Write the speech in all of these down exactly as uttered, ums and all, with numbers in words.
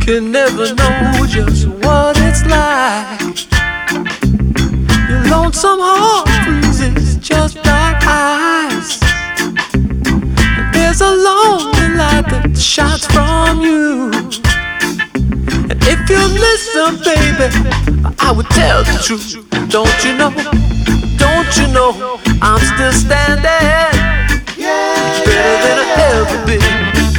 can never know just what it's like. Your lonesome heart freezes just like ice. There's a lonely light that shines from you. And if you listen, baby, I would tell the truth. Don't you know, don't you know, I'm still standing, better than I ever been.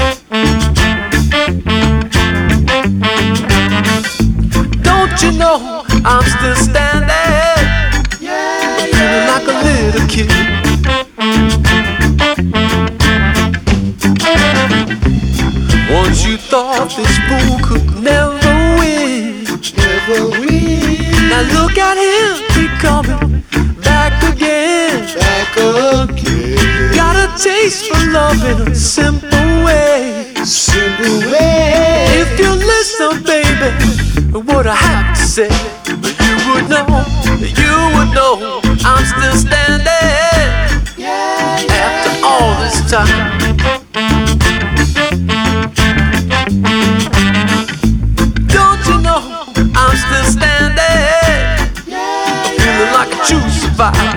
Don't you know, I'm still standing, feeling like a little kid. Once you thought this fool could never win, never win. Now look at him, he coming back again, back again. Got a taste for love in a simple way, simple way. If you listen, baby, what I have to say, you would know, you would know, I'm still standing, after all this time. Don't you know, I'm still standing, feeling like a true survivor.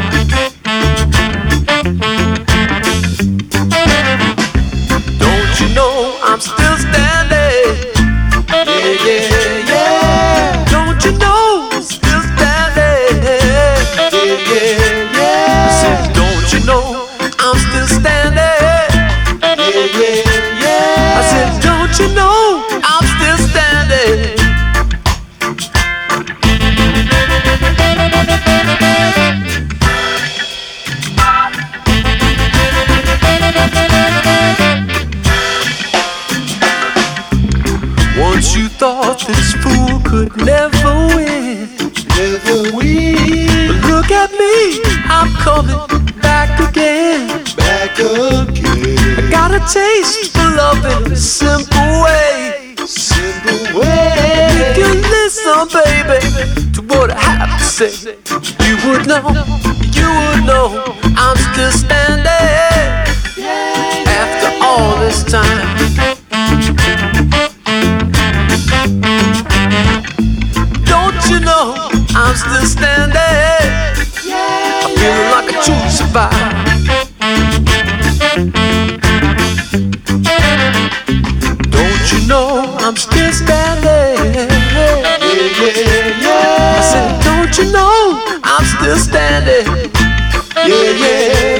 Don't you know, I'm still standing, yeah, yeah, yeah. Don't you know, I'm still standing, yeah, yeah, yeah. I said, don't you know, I'm still standing, yeah, yeah, yeah. I said, don't you know, I'm still standing. Once you thought this fool could never win, never win. But look at me, I'm coming back again, back again. I got a taste for love in a simple way, simple way. If you listen, baby, to what I have to say, you would know, you would know, I'm still standing, after all this time. Don't you know, I'm still standing, I'm feeling like a true survivor. Don't you know, I'm still standing, yeah, yeah, yeah. I said, don't you know, I'm still standing, yeah, yeah.